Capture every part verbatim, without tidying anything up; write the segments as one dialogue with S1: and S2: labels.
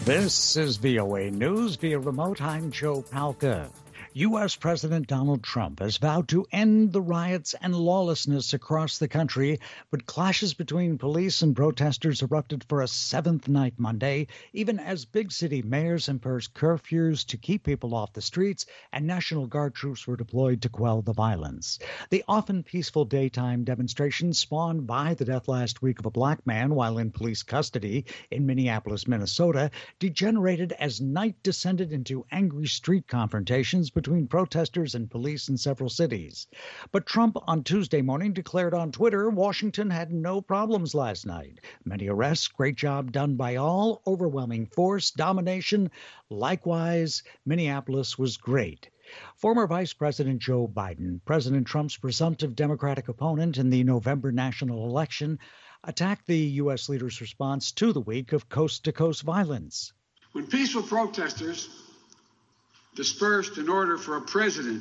S1: This is V O A News via remote. I'm Joe Palca. U S. President Donald Trump has vowed to end the riots and lawlessness across the country, but clashes between police and protesters erupted for a seventh night Monday, even as big city mayors imposed curfews to keep people off the streets and National Guard troops were deployed to quell the violence. The often peaceful daytime demonstrations spawned by the death last week of a black man while in police custody in Minneapolis, Minnesota, degenerated as night descended into angry street confrontations between between protesters and police in several cities. But Trump on Tuesday morning declared on Twitter Washington had no problems last night. Many arrests, great job done by all, overwhelming force, domination. Likewise, Minneapolis was great. Former Vice President Joe Biden, President Trump's presumptive Democratic opponent in the November national election, attacked the U S leader's response to the week of coast-to-coast violence.
S2: When peaceful protesters dispersed in order for a president,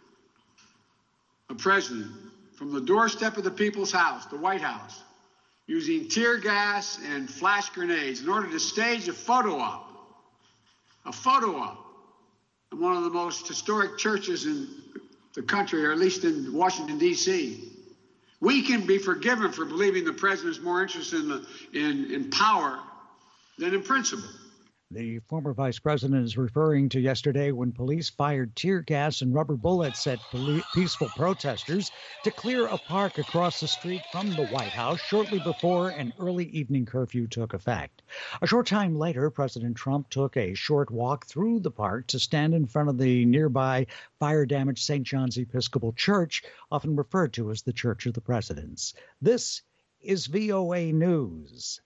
S2: a president, from the doorstep of the people's house, the White House, using tear gas and flash grenades in order to stage a photo op, a photo op in one of the most historic churches in the country, or at least in Washington, D C We can be forgiven for believing the president is more interested in, the, in, in power than in principle.
S1: The former vice president is referring to yesterday when police fired tear gas and rubber bullets at poli- peaceful protesters to clear a park across the street from the White House shortly before an early evening curfew took effect. A short time later, President Trump took a short walk through the park to stand in front of the nearby fire-damaged Saint John's Episcopal Church, often referred to as the Church of the Presidents. This is V O A News.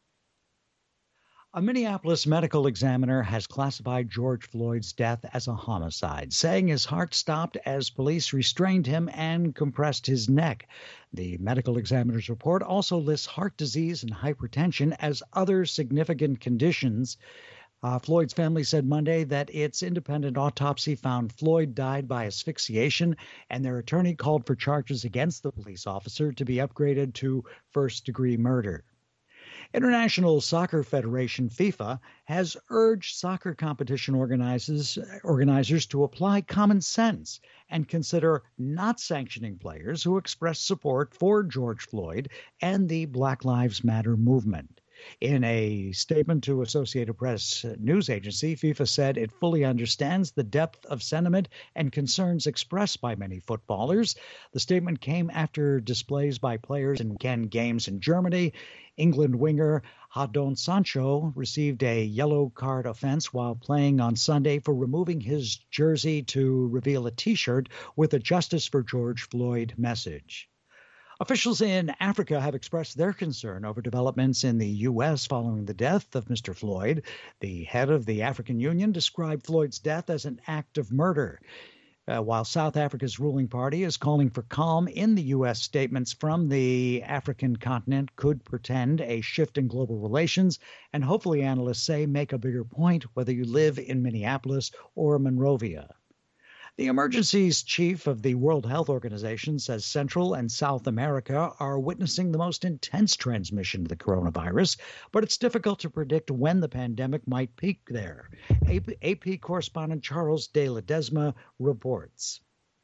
S1: A Minneapolis medical examiner has classified George Floyd's death as a homicide, saying his heart stopped as police restrained him and compressed his neck. The medical examiner's report also lists heart disease and hypertension as other significant conditions. Uh, Floyd's family said Monday that its independent autopsy found Floyd died by asphyxiation, and their attorney called for charges against the police officer to be upgraded to first-degree murder. International Soccer Federation, FIFA, has urged soccer competition organizers, organizers to apply common sense and consider not sanctioning players who express support for George Floyd and the Black Lives Matter movement. In a statement to Associated Press news agency, FIFA said it fully understands the depth of sentiment and concerns expressed by many footballers. The statement came after displays by players in weekend games in Germany. England winger Jadon Sancho received a yellow card offense while playing on Sunday for removing his jersey to reveal a T-shirt with a Justice for George Floyd message. Officials in Africa have expressed their concern over developments in the U S following the death of Mister Floyd. The head of the African Union described Floyd's death as an act of murder. Uh, while South Africa's ruling party is calling for calm in the U S, statements from the African continent could portend a shift in global relations and hopefully, analysts say, make a bigger point whether you live in Minneapolis or Monrovia. The emergencies chief of the World Health Organization says Central and South America are witnessing the most intense transmission of the coronavirus, but it's difficult to predict when the pandemic might peak there. A P correspondent Charles de Ledesma reports.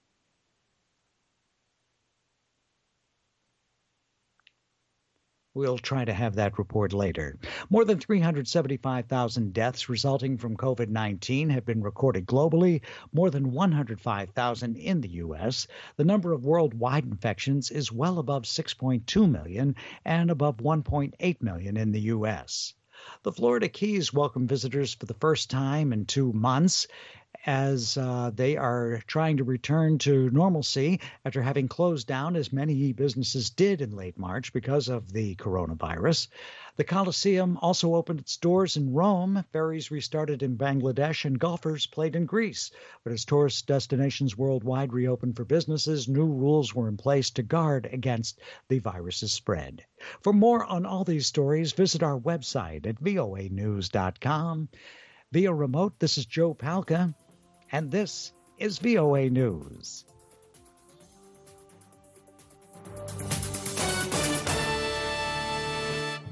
S1: We'll try to have that report later. More than three hundred seventy-five thousand deaths resulting from COVID nineteen have been recorded globally, more than one hundred five thousand in the U S. The number of worldwide infections is well above six point two million and above one point eight million in the U S. The Florida Keys welcome visitors for the first time in two months as uh, they are trying to return to normalcy after having closed down as many businesses did in late March because of the coronavirus. The Coliseum also opened its doors in Rome, ferries restarted in Bangladesh, and golfers played in Greece. But as tourist destinations worldwide reopened for businesses, new rules were in place to guard against the virus's spread. For more on all these stories, visit our website at V O A news dot com. Via remote, this is Joe Palca, and this is V O A News.